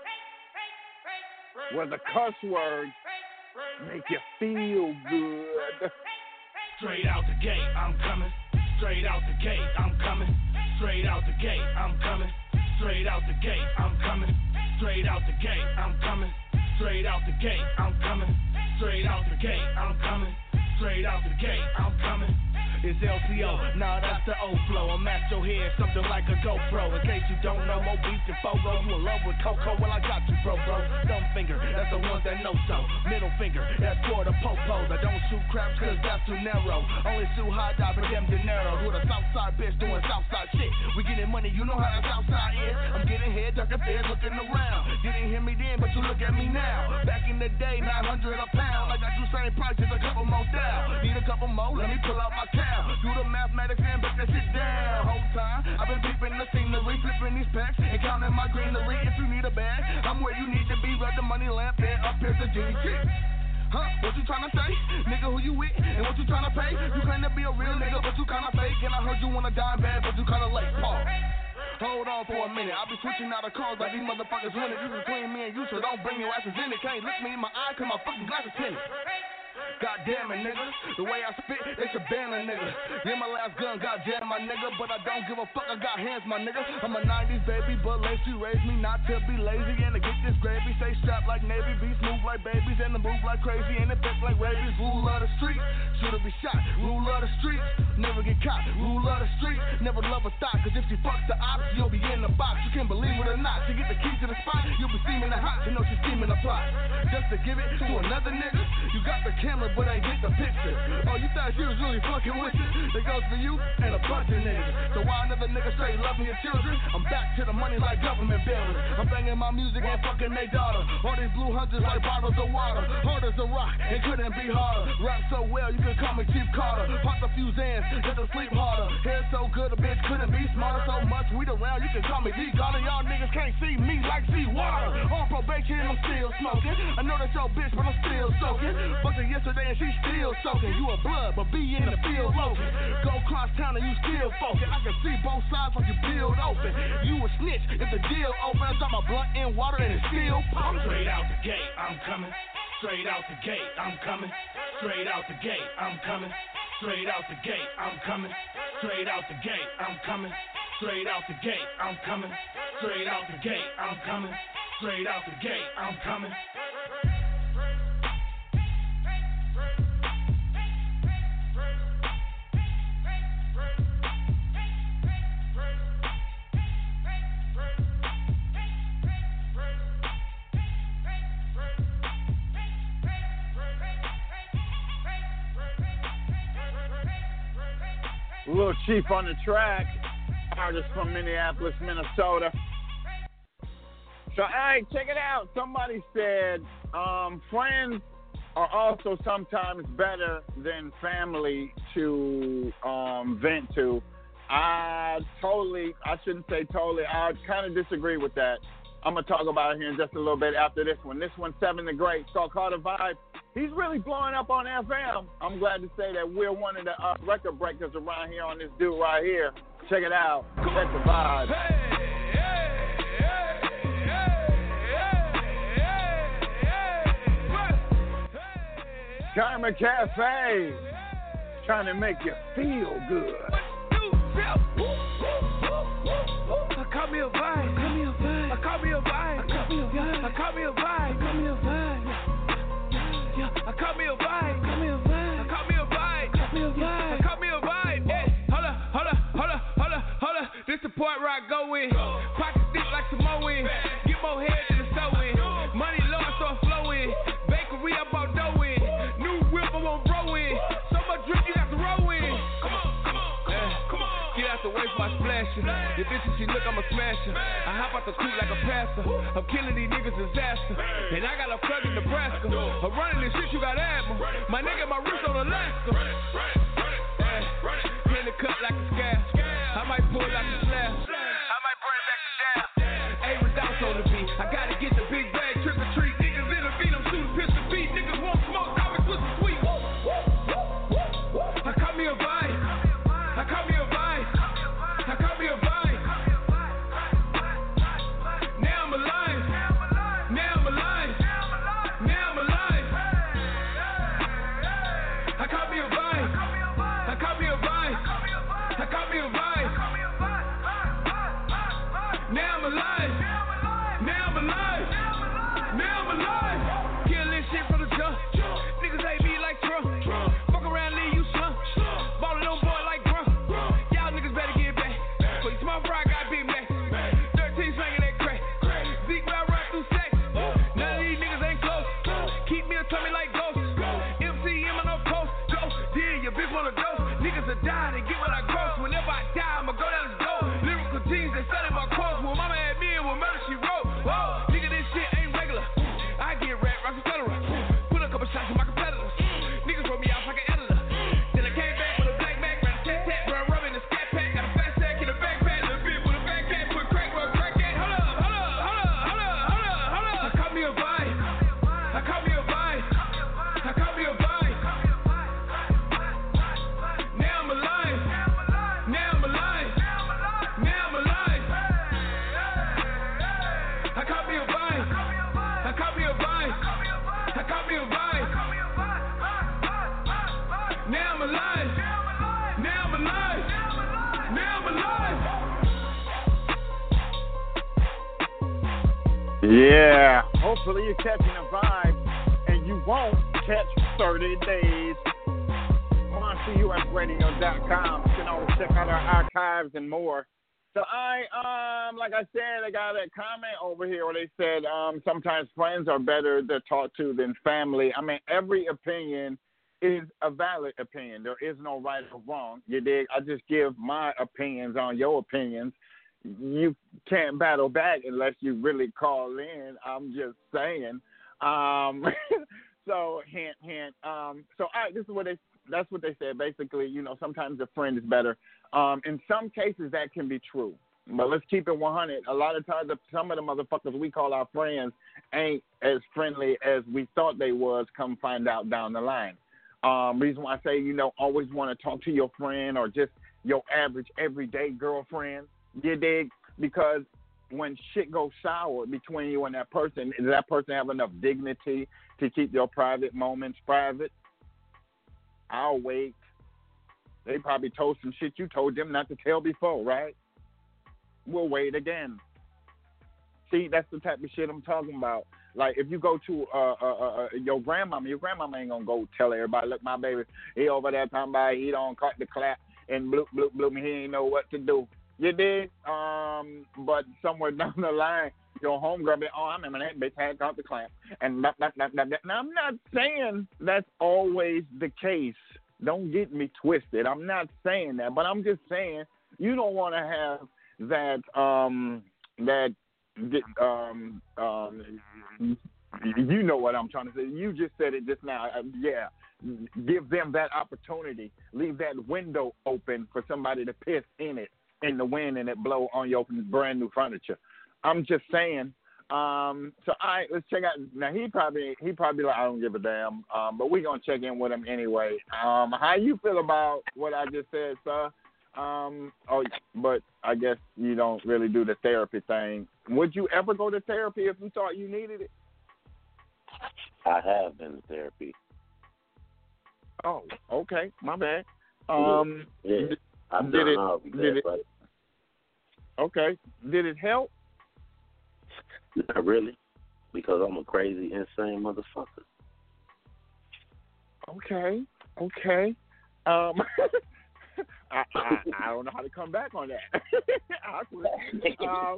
where the cuss words make you feel good. Straight out the gate, I'm coming. Straight out the gate, I'm coming. Straight out the gate, I'm coming. Straight out the gate, I'm coming. Straight out the gate, I'm coming. Straight out the gate, I'm coming. Straight out the gate, I'm coming. Straight out the gate, I'm coming. It's L C O, nah, that's the old flow. I'm at your head, something like a GoPro. In case you don't know, more beats and Fogo. You in love with Coco? Well, I got you, bro, bro. Thumb finger, that's the ones that know so. Middle finger, that's for the popos. I don't shoot craps cause that's too narrow. Only shoot high dive for them dinero. Who the Southside bitch doing Southside shit. We getting money, you know how the Southside is. I'm getting head, ducking feds, looking around. Didn't hear me then, but you look at me now. Back in the day, nine hundred a pound. I got you same prices, a couple more down. Need a couple more, let me pull out my cow. Do the mathematics and break that shit down. Whole time, I've been peeping the scenery, flipping these packs and counting my greenery. If you need a bag, I'm where you need to be. Red the money lamp and up here's the G G. Huh? What you tryna say? Nigga, who you with? And what you tryna pay? You claim to be a real nigga, but you kinda fake. And I heard you wanna dime bad, but you kinda late. Pause. Hold on for a minute. I'll be switching out of cars like these motherfuckers winning. This is between me and you, so don't bring your asses in it. Can't look me in my eye cause my fucking glass is tinted. God damn it, nigga. The way I spit, they should ban a nigga. Yeah, my last gun, goddamn my nigga. But I don't give a fuck, I got hands, my nigga. I'm a nineties baby, but Lacey raised me not to be lazy. And to get this gravy, stay strapped like Navy. Beats move like babies, and to move like crazy. And it fits like rabies. Rule of the street, should've be shot. Rule of the street, never get caught. Rule of the street, never love a thought. Cause if she fucks the ops, you'll be in the box. You can believe it or not. She get the key to the spot, you'll be steaming the hot. You know she's steaming the plot. Just to give it to another nigga, you got the camera, but ain't get the picture. Oh, you thought she was really fucking with you? That goes for you and a bunch of niggas. So why another nigga straight loving your children? I'm back to the money like government buildings. I'm banging my music and fucking they daughter. All these blue hunters like bottles of water. Hard as a rock, it couldn't be harder. Rap so well, you can call me Chief Carter. Pop a few Zans, get to sleep harder. Hair so good, a bitch couldn't be smarter. So much weed around, you can call me D Carter. Y'all niggas can't see me like sea water. On probation, I'm still smoking. I know that's your bitch, but I'm still soaking. Fucked her yesterday and she still soaking. You a blood, but be in the field loafing. Go cross town and you still focused. I can see both sides like you peeled open. You a snitch if the deal open. I got my blunt in water and it's still pumping. Straight out the gate, I'm coming. Straight out the gate, I'm coming. Straight out the gate, I'm coming. Straight out the gate, I'm coming. Straight out the gate, I'm coming. Straight out the gate, I'm coming. Straight out the gate, I'm coming. Straight out the gate, I'm coming. Little Chief on the track, artist from Minneapolis, Minnesota. So, hey, check it out. Somebody said um, friends are also sometimes better than family to um, vent to. I totally, I shouldn't say totally, I kind of disagree with that. I'm going to talk about it here in just a little bit after this one. This one's Seven the Great, it's called Carter Vibe. He's really blowing up on F M. I'm glad to say that we're one of the uh, record breakers around here on this dude right here. Check it out. Check the vibe. Karma Cafe, trying to make you feel good. I caught me a vibe. I caught me a vibe. I caught me a vibe. I caught me a vibe. I caught me a vibe. Yeah, I caught me a vibe. I caught me a vibe. I caught me a vibe. I caught me a vibe. I caught me a vibe. Yeah, hold up, hold up, hold I go in. Pocket thick like Samoan. Get more head than the sewing. Money low, I start flowing. Bakery, I bought dough in. New whip, I won't roll in. So much drip, you got to roll in. Come on, come on, come on, come on. Get out the way for my splashing. Your bitches, she look, I'm a smasher. I hop out the coupe like a pastor. I'm killing these niggas disaster. And I got a plug in Nebraska. I'm running this shit, you got asthma. My nigga, my wrist on Alaska. Yeah. In the cut like a scab. I might pull like a slab. I might bring back the dab. Hey, without on the beat. I gotta get the big bag, trick or treat. Niggas in the beat, I'm shooting pistol beat. Niggas want smoke, I was with the sweet. I caught me a vibe. I caught me a vibe. I caught me a vibe. Now I'm alive. Now I'm alive. Now I'm alive. I caught me a vibe. I caught me a vibe. I caught me a vibe. Now I'm alive. Now I'm alive. Now I'm alive. Kill this shit from the jump. Niggas hate me like Trump. Fuck around, leave you slump. Ballin' on boy like Grump. Y'all niggas better get back. For you small fry, got big Mac. thirteen slanging that crack. Zeke where I run through sacks. None of these niggas ain't close. Keep me a tummy like ghosts. M C M on no post. Go, yeah, your bitch wanna dose. Niggas are dying and get what I gross. Whenever I die, I'ma go down and go. Lyrical jeans, they selling my quotes. When mama had me and when murder she wrote. Whoa, nigga, this shit ain't regular. I get rap, rock, et cetera. Put a couple shots in my competitors. Niggas wrote me off like an editor. Then I came back with a black Mac, ran a tat tat, run rub in the scat pack. Got a fat sack in a backpack, little bit with a back cat, put crack where a crack at. Hold up, hold up, hold up, hold up, hold up, hold up. I caught me a vibe. I caught me a vibe. I caught me a vibe. Now I'm alive. Now I'm alive. Now I'm alive. I caught me a vibe. I caught me a vibe. I caught me a vibe. Now I'm alive. Now I'm alive. Now I'm alive. Yeah. Hopefully you're catching a vibe, and you won't catch thirty days. monster U S radio dot com. You can always check out our archives and more. So I, um, like I said, I got a comment over here where they said um, sometimes friends are better to talk to than family. I mean, every opinion is a valid opinion. There is no right or wrong. You dig? I just give my opinions on your opinions. You can't battle back unless you really call in. I'm just saying. Um, so hint, hint. Um, so all right, this is what they. That's what they said. Basically, you know, sometimes a friend is better. Um, in some cases, that can be true. But let's keep it one hundred. A lot of times, some of the motherfuckers we call our friends ain't as friendly as we thought they was. Come find out down the line. Um, reason why I say, you know, always want to talk to your friend or just your average everyday girlfriend. You dig? Because when shit goes sour between you and that person, does that person have enough dignity to keep your private moments private? I'll wait. They probably told some shit you told them not to tell before, right? We'll wait again. See, that's the type of shit I'm talking about. Like, if you go to uh, uh, uh, your grandmama, your grandmama ain't gonna go tell everybody, look, my baby, he over there talking about he don't cut the clap and bloop, bloop, bloop, he ain't know what to do. You did? Um, but somewhere down the line, your homegirl be, oh, I remember that bitch had caught the clamp. And blah, blah, blah, blah, blah. Now, I'm not saying that's always the case. Don't get me twisted. I'm not saying that. But I'm just saying you don't want to have that, um, that, um, um, you know what I'm trying to say. You just said it just now. Uh, yeah. Give them that opportunity. Leave that window open for somebody to piss in it, in the wind, and it blow on your brand new furniture. I'm just saying. Um, so all right, let's check out. Now he probably he probably like, I don't give a damn. Um, but we're gonna check in with him anyway. Um, how you feel about what I just said, sir? Um, oh, but I guess you don't really do the therapy thing. Would you ever go to therapy if you thought you needed it? I have been to therapy. Oh, okay, my bad. Um, yeah, did, I've did done it? all of Did that, it? but Okay, did it help? not really, because I'm a crazy, insane motherfucker. Okay, okay. Um, I, I I don't know how to come back on that. Awkward. um,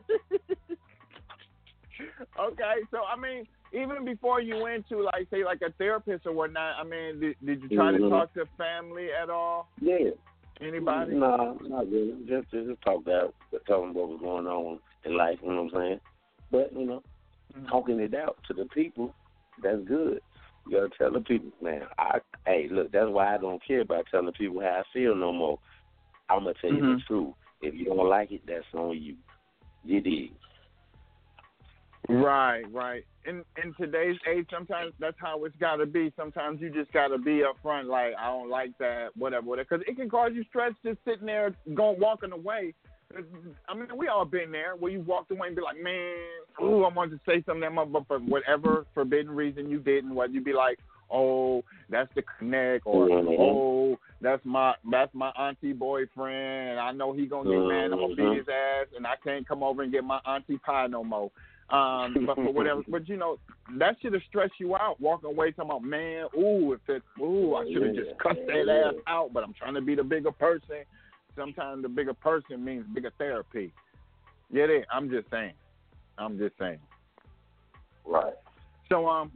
okay, so I mean, even before you went to like say like a therapist or whatnot, I mean, did, did you try mm-hmm. to talk to family at all? Yeah. Anybody? No, not really. Just just talk that, tell them what was going on in life. You know what I'm saying? But you know, mm-hmm. talking it out to the people, that's good. You gotta tell the people, man. I hey, look, that's why I don't care about telling people how I feel no more. I'm gonna tell you mm-hmm. the truth. If you don't like it, that's on you. You dig? Right, right. In in today's age, sometimes that's how it's got to be. Sometimes you just got to be upfront, like I don't like that, whatever, whatever, because it can cause you stress just sitting there, going walking away. I mean, we all been there where you walked away and be like, man, ooh, I wanted to say something that month, but for whatever forbidden reason you didn't. Whether you be like, oh, that's the connect, or mm-hmm. oh, that's my that's my auntie boyfriend. I know he gonna get mm-hmm. mad. I'm gonna beat his ass, and I can't come over and get my auntie pie no more. Um, but for whatever, but you know, that should have stressed you out. Walking away talking about, man, ooh, if it, ooh, I should have just cussed that ass out. But I'm trying to be the bigger person. Sometimes the bigger person means bigger therapy. Get it? I'm just saying. I'm just saying. Right. So um.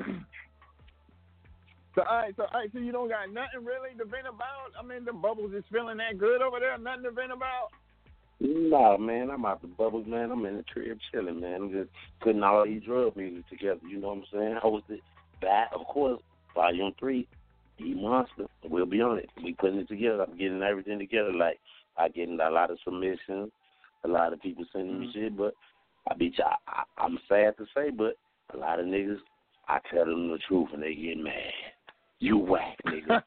So all right, so all right, so you don't got nothing really to vent about. I mean, the bubbles is feeling that good over there. Nothing to vent about. Nah, man, I'm out the bubbles, man. I'm in the crib chilling, man. I'm just putting all these drug music together. You know what I'm saying? I was the that, of course, Volume Three, E Monster. We'll be on it. We putting it together. I'm getting everything together. Like I getting a lot of submissions, a lot of people sending me shit. But I be, I, I, I'm sad to say, but a lot of niggas, I tell them the truth and they get mad. You whack, nigga.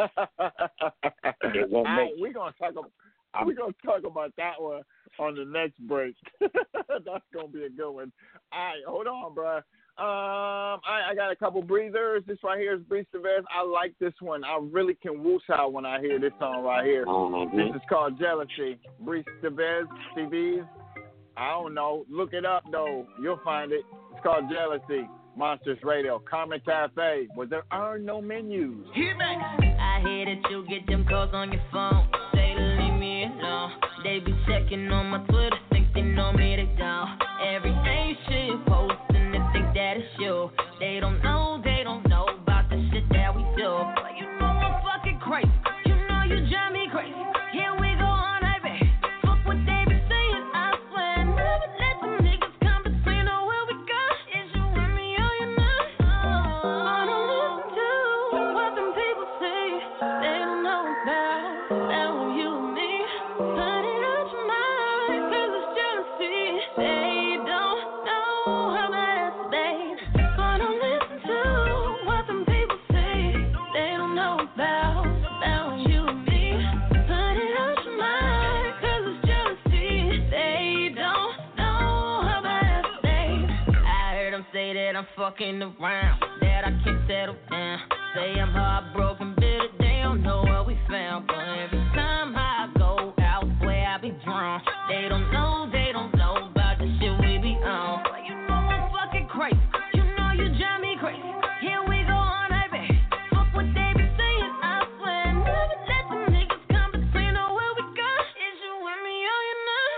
It won't make. We're gonna talk about. We're going to talk about that one on the next break. That's going to be a good one. All right, hold on, bro. Um, I, I got a couple breathers. This right here is Breeze Tevez. I like this one. I really can whoosh out when I hear this song right here. Mm-hmm. This is called Jealousy. Breeze Tevez, C Vs. I don't know. Look it up, though. You'll find it. It's called Jealousy. Monsters Radio, Karma Cafe, where there are no menus. Hear me. I hear that you get them calls on your phone. Say to leave me alone. They be checking on my Twitter, think they know me, they don't. Everything shit posting, they think that it's you. They don't know, they don't know about the shit that we do. But you know I'm fucking crazy. You know you drive me crazy. Here we go on, baby. Fuck what they be saying, I swear. Never let them niggas come between or where we go. Is you with me or you not? I don't listen to what them people say. They don't know about that when you and me. Put it out your mind, cause it's jealousy. They don't know how bad it's made. But don't listen to what them people say. They don't know about that when you and me. Put it out your mind, cause it's jealousy. They don't know how bad it's made. I heard them say that I'm fucking around, that I can't settle down. Say I'm heartbroken, bitter, they don't know what we found. But every time I go out, swear I be drunk. They don't know, they don't know about the shit we be on. But you know I'm fucking crazy. You know you drive me crazy. Here we go on, baby. Fuck what they be saying, I swear. Never let them niggas come between or where we go. Is you with me or you not?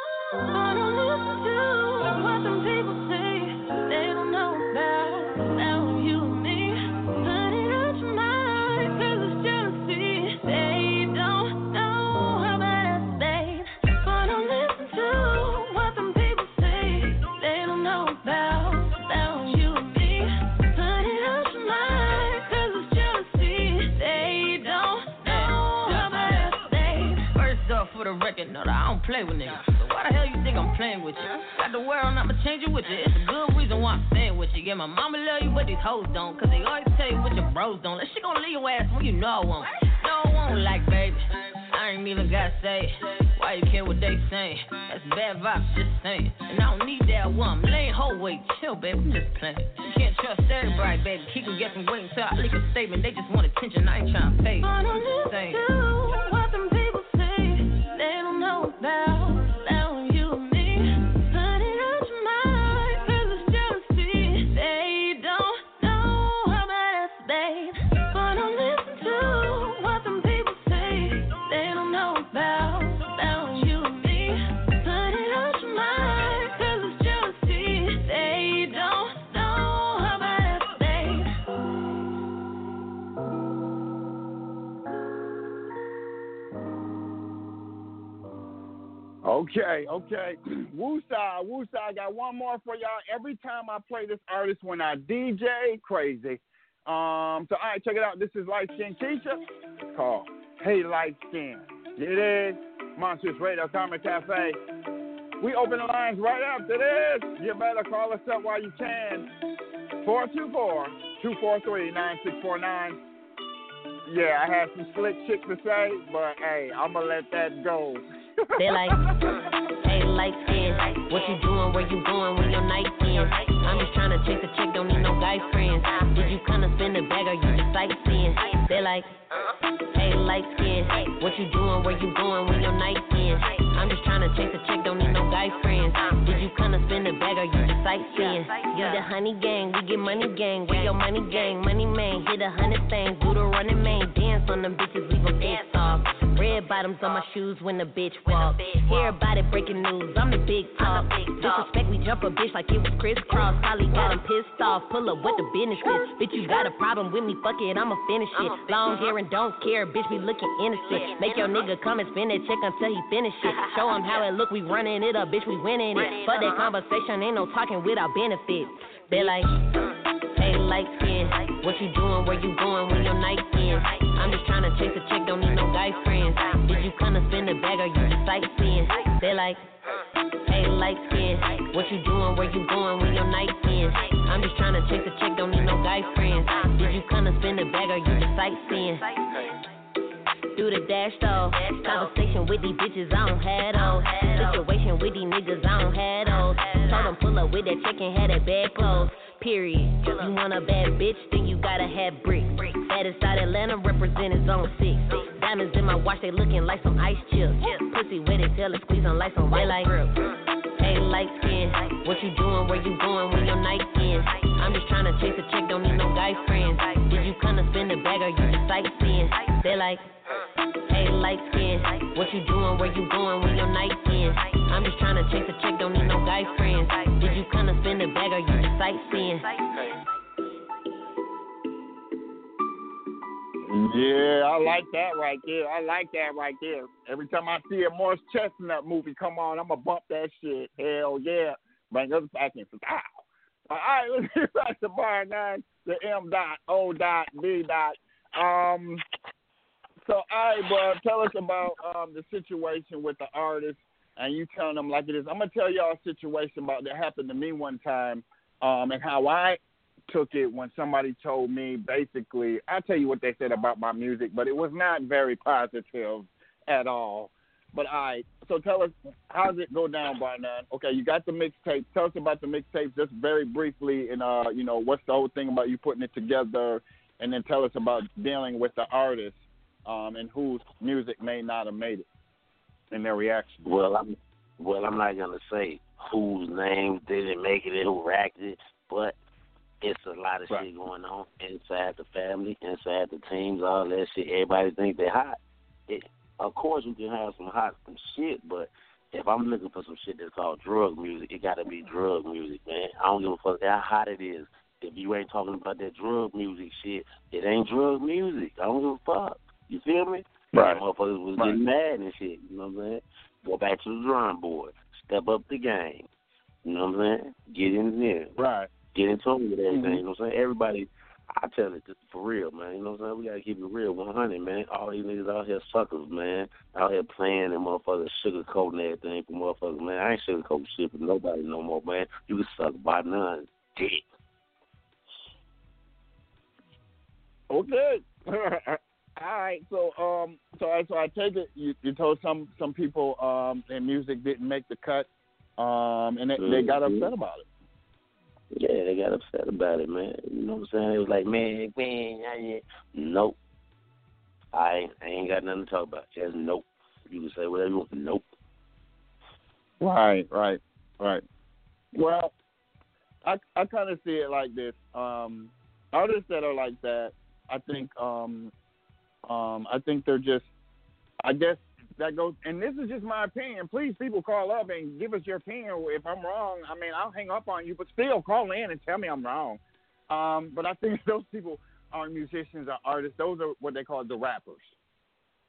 I don't listen to what them people say. They don't know about that when you and me. Put it out your mind, cause it's jealousy. They don't know how bad it's made. But don't listen to what them people say. They don't know about that when you and me. Put it out your mind, cause it's jealousy. They don't know how bad it's made. First off, for the record, no, I don't play with niggas. So why the hell you think I'm playing with you? Got the world, I'ma change it with you. It's a good reason why I'm staying with you. Yeah, my mama love you, but these hoes don't. Cause they always tell you what your bros don't. That shit gon' leave your ass when you know I won't. No, I won't like, baby. I ain't even gotta say it. Why you care what they saying? That's bad vibes, just saying. And I don't need that one. I'm laying whole weight, chill, baby. I'm just playing. You can't trust everybody, baby. Keep them guessing, waiting till I leak a statement. They just want attention. I ain't trying to pay. I don't listen to what them people say. They don't know about that when you and me. Put it out your mind, cause it's jealousy. They don't know how bad it's made. But don't listen to what them people say. Okay, okay. Woosah, Woosah, I got one more for y'all. Every time I play this artist when I D J, crazy. Um, so, all right, check it out. This is Light Skin Keisha. It's called Hey Light Skin. It is Monsters Radio Karma Cafe. We open the lines right after this. You better call us up while you can. four two four, two four three, nine six four nine. Yeah, I had some slick shit to say, but hey, I'm going to let that go. They like, hey, light skin, what you doing, where you going when your night ends? I'm just trying to chase a chick, don't need no guy friends. Did you come to spend a bag or you just sightseeing? They like, hey, light skin, what you doing, where you going when your night ends? I'm just trying to chase a chick, don't need no guy friends. Did you come to spend a bag or you just sightseeing? You the honey gang, we get money gang, where your money gang, money man, hit a hundred things, do the running man, dance on them bitches, leave them pissed off. Red bottoms on my shoes when the bitch walk. Everybody breaking news, I'm the big talk. Disrespect, we jump a bitch like it was crisscross. Holly got him pissed off, pull up with the business shit. Bitch, you got a problem with me, fuck it, I'ma finish it. Long hair and don't care, bitch, we looking innocent. Make your nigga come and spin that check until he finish it. Show him how it look, we running it up, bitch, we winning it. Fuck that conversation, ain't no talking without benefits. They like, hey, light skin, what you doing, where you going when your night ends? I'm just trying to chase a chick, don't need no guy friends. Did you come to spend a bag or you just sightseeing? They like, hey, light skin, what you doing, where you going when your night ends? I'm just trying to chase a chick, don't need no guy friends. Did you come to spend a bag or you just sightseeing? Do the dash though, conversation with these bitches, I don't have those. Situation with these niggas, I don't have those. Told them pull up with that chick and had that bad clothes. Period. You want a bad bitch, then you gotta have bricks. Baddest out Atlanta, representing zone six. Diamonds in my watch, they looking like some ice chips. Pussy wet as hell, squeezing like some white like grip. Hey, light skin, what you doing, where you going when your night ends? I'm just trying to chase a chick, don't need no guy friends. Did you come to spend a bag or you just sightseeing? They like, hey, light skin, what you doing, where you going when your night ends? I'm just trying to chase a chick, don't need no guy friends. Did you come to spend a bag or you just sightseeing? Yeah, I like that right there. I like that right there. Every time I see a Morris Chestnut movie come on, I'm going to bump that shit. Hell yeah. Bring us back in style. All right, let's get back to bar nine, the M dot, O dot, B dot. Um, so, all right, bro, tell us about um, the situation with the artist, and you telling them like it is. I'm going to tell y'all a situation about that happened to me one time, um, and how I took it when somebody told me basically, I'll tell you what they said about my music, but it was not very positive at all. But all right, so tell us, how does it go down, Barnett? Okay, you got the mixtape. Tell us about the mixtape just very briefly, and, uh, you know, what's the whole thing about you putting it together, and then tell us about dealing with the artist um, and whose music may not have made it and their reaction. Well, I'm, well, I'm not going to say whose name didn't make it and who racked it, but it's a lot of right. shit going on inside the family, inside the teams, all that shit. Everybody think they're hot. It, of course, you can have some hot shit, but if I'm looking for some shit that's called drug music, it got to be drug music, man. I don't give a fuck how hot it is. If you ain't talking about that drug music shit, it ain't drug music. I don't give a fuck. You feel me? Right. And motherfuckers was right. getting mad and shit. You know what I'm saying? Go back to the drawing board. Step up the game. You know what I'm saying? Get in there. Right. Get in tune with everything, mm-hmm. you know what I'm saying? Everybody, I tell it just for real, man. You know what I'm saying? We got to keep it real, one hundred, man. All these niggas out here suckers, man. Out here playing and motherfuckers sugarcoating everything for motherfuckers, man. I ain't sugarcoating shit for nobody no more, man. You can suck by none. Dick. Okay. All right. So, um, so I, so I take it you, you told some, some people um, their music didn't make the cut, um, and they, mm-hmm. they got upset about it. Yeah, they got upset about it, man. You know what I'm saying? It was like, man, man, yeah. Nope. I ain't, I ain't got nothing to talk about. Just nope. You can say whatever you want. Nope. Right, right, right. Well, I I kind of see it like this. Um, artists that are like that, I think, um, um, I think they're just, I guess, that goes, and this is just my opinion. Please, people, call up and give us your opinion. If I'm wrong, I mean, I'll hang up on you, but still call in and tell me I'm wrong. Um, but I think those people aren't musicians or artists. Those are what they call the rappers.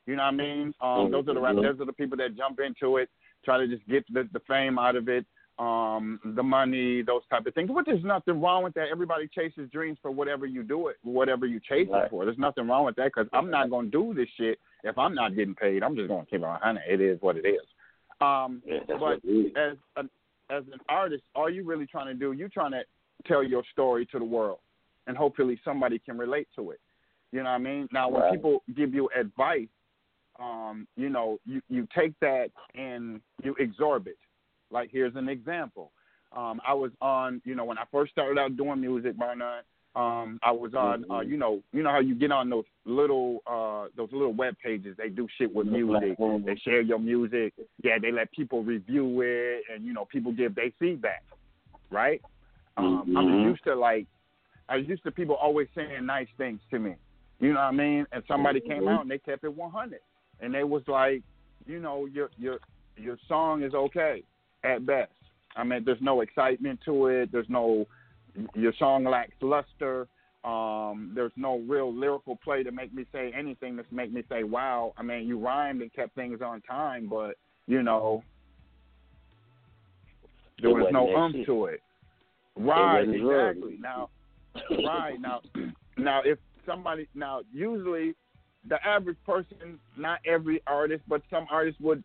You know what I mean? Um, those are the rap, those are the people that jump into it, try to just get the, the fame out of it, um, the money, those type of things. But there's nothing wrong with that. Everybody chases dreams for whatever you do it, whatever you chase it for. There's nothing wrong with that because I'm not going to do this shit if I'm not getting paid. I'm just going to keep it one hundred. It is what it is. Um, yeah, but as a, as an artist, all you really trying to do, you're trying to tell your story to the world, and hopefully somebody can relate to it. You know what I mean? Now, when right. people give you advice, um, you know, you, you take that and you absorb it. Like, here's an example. Um, I was on, you know, when I first started out doing music, Barnard, um, I was on, uh, you know, you know how you get on those little, uh, those little web pages. They do shit with music. They share your music. Yeah, they let people review it, and you know, people give their feedback. Right? Um, mm-hmm. I was used to like, I was used to people always saying nice things to me. You know what I mean? And somebody mm-hmm. came out and they kept it one hundred, and they was like, you know, your your your song is okay at best. I mean, there's no excitement to it. There's no, your song lacks luster. Um, there's no real lyrical play to make me say anything that's make me say, wow. I mean, you rhymed and kept things on time, but, you know, there was no umph to it. Right, exactly. Now, right, now, now, if somebody, now, usually the average person, not every artist, but some artists would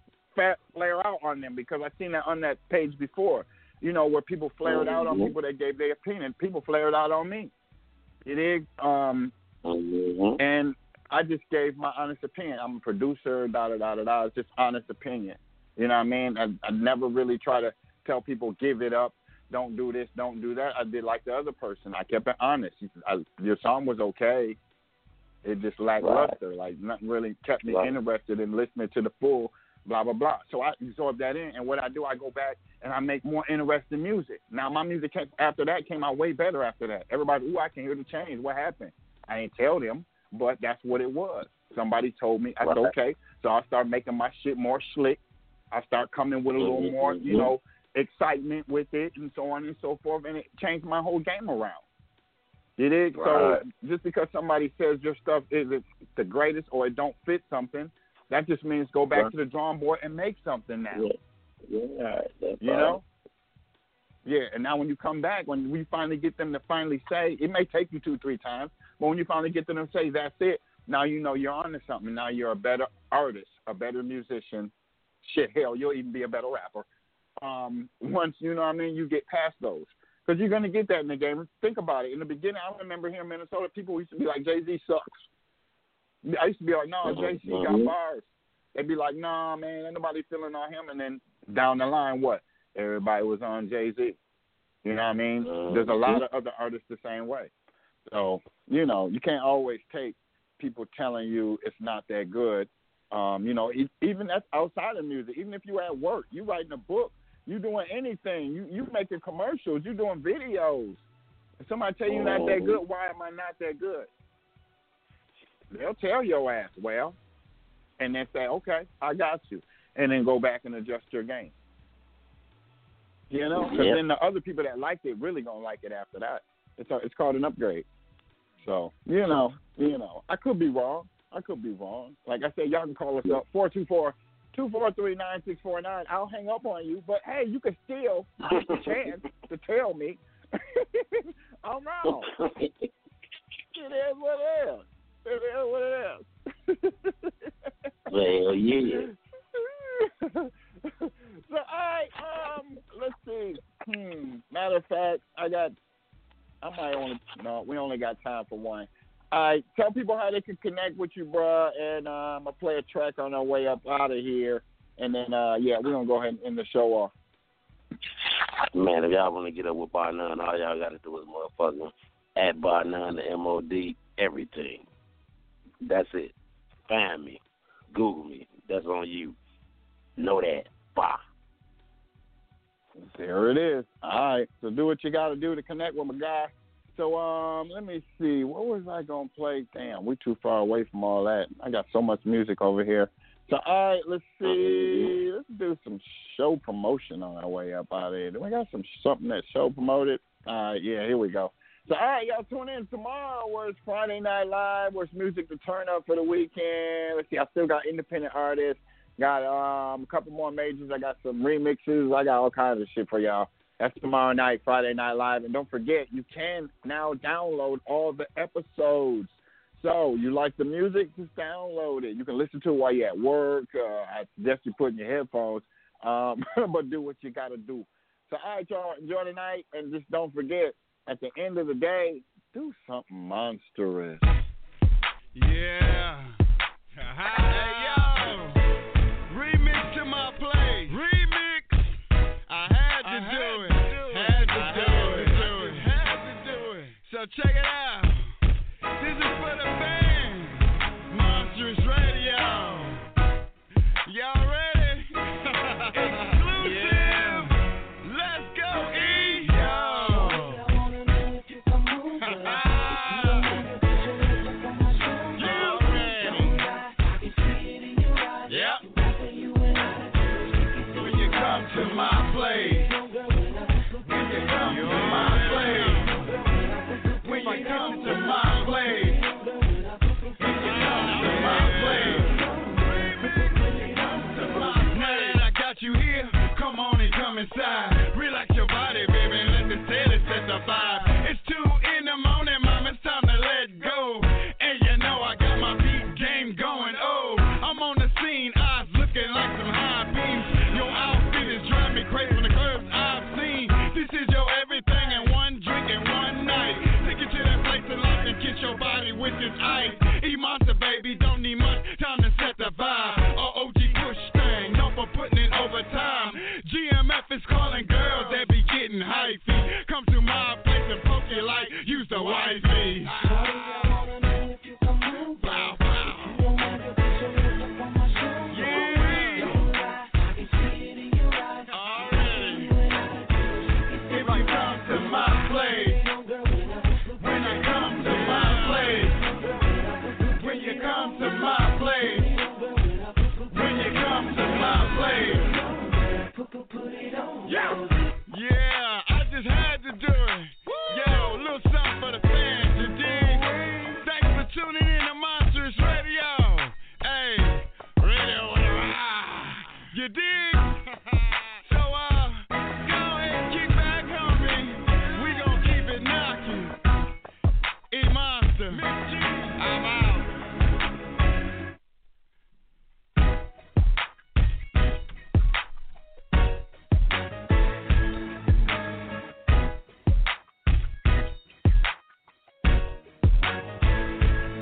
flare out on them because I've seen that on that page before, you know, where people flared mm-hmm. out on people that gave their opinion. People flared out on me. It is, um, mm-hmm. and I just gave my honest opinion. I'm a producer, da da da da da. It's just honest opinion. You know what I mean? I, I never really try to tell people give it up, don't do this, don't do that. I did like the other person. I kept it honest. I, your song was okay. It just lacked right. luster. Like nothing really kept me right. interested in listening to the full. Blah, blah, blah. So I absorb that in, and what I do, I go back and I make more interesting music. Now, my music came, after that came out way better after that. Everybody, ooh, I can hear the change. What happened? I ain't tell them, but that's what it was. Somebody told me. I said, okay. So I start making my shit more slick. I start coming with a little more, you know, excitement with it and so on and so forth, and it changed my whole game around. It is. Right. So just because somebody says your stuff isn't the greatest or it don't fit something, that just means go back right. to the drawing board and make something now. Yeah, yeah that's you know? Yeah, and now when you come back, when we finally get them to finally say, it may take you two, three times, but when you finally get them to say, that's it, now you know you're on to something. Now you're a better artist, a better musician. Shit, hell, you'll even be a better rapper. Um, once, you know what I mean, you get past those. Because you're going to get that in the game. Think about it. In the beginning, I remember here in Minnesota, people used to be like, Jay-Z sucks. I used to be like, no, J C got bars. They'd be like, nah, man, ain't nobody feeling on him. And then down the line, what? Everybody was on Jay-Z. You know what I mean? Uh, There's a lot of other artists the same way. So, you know, you can't always take people telling you it's not that good. Um, you know, even that's outside of music. Even if you at work, you writing a book, you doing anything. You you making commercials, you doing videos. If somebody tell you not that good, why am I not that good? They'll tell your ass, well, and then say, okay, I got you, and then go back and adjust your game. You know, because yep. then the other people that liked it really gonna like it after that. It's a, it's called an upgrade. So you know, you know, I could be wrong. I could be wrong. Like I said, y'all can call us up four two four, two four three, nine six four nine. I'll hang up on you, but hey, you can still get the chance to tell me I'm wrong. It is what it is. It is what it is. Well, yeah. So, all right, um, let's see. Hmm. Matter of fact, I got, I might only, no, we only got time for one. All right, tell people how they can connect with you, bruh, and uh, I'm going to play a track on our way up out of here. And then, uh, yeah, we're going to go ahead and end the show off. Man, if y'all want to get up with Bar None, all y'all got to do is motherfucking at Bar None, the M O D, everything. That's it. Find me. Google me. That's on you. Know that. Bye. There it is. All right. So do what you got to do to connect with my guy. So um, let me see. What was I going to play? Damn, we too far away from all that. I got so much music over here. So, all right, let's see. Let's do some show promotion on our way up out of here. Do we got some something that show promoted? Uh, yeah, here we go. So, all right, y'all tune in tomorrow where it's Friday Night Live, where it's music to turn up for the weekend. Let's see, I still got independent artists. Got um, a couple more majors. I got some remixes. I got all kinds of shit for y'all. That's tomorrow night, Friday Night Live. And don't forget, you can now download all the episodes. So, you like the music, just download it. You can listen to it while you're at work. Uh, I suggest you put in your headphones. Um, but do what you got to do. So, all right, y'all, enjoy the night. And just don't forget, at the end of the day, do something monstrous. Yeah. Hey, yo. Remix to my play. Remix. I had to I do it. Had to do it. Do it. Had to do it. So check it out. This is for the fans. Monstrous Radio. Y'all ready? Exclusive. Yeah. Let's go, E. Inside. Relax your body, baby, and let the steady set the vibe. It's two in the morning, mom, it's time to let go. And you know I got my beat game going, oh. I'm on the scene, eyes looking like some high beams. Your outfit is driving me crazy from the curves I've seen. This is your everything and one drink and one night. Take you to that place in life and kiss your body with this ice. E-Monster, baby, don't need much time to set the vibe. O G push thing, no for putting in overtime. G M F is calling girls that be getting hyphy. Come to my place and poke you like use the wifey. Bow, bow. Yeah. Already. If you come to my place, when you come to my place, when you come to my place, when you come to my place. Yeah, yeah, I just had to do it. Yo, a little something for the fans, you dig? Thanks for tuning in to Monstrous Radio. Hey, radio, ah, you dig?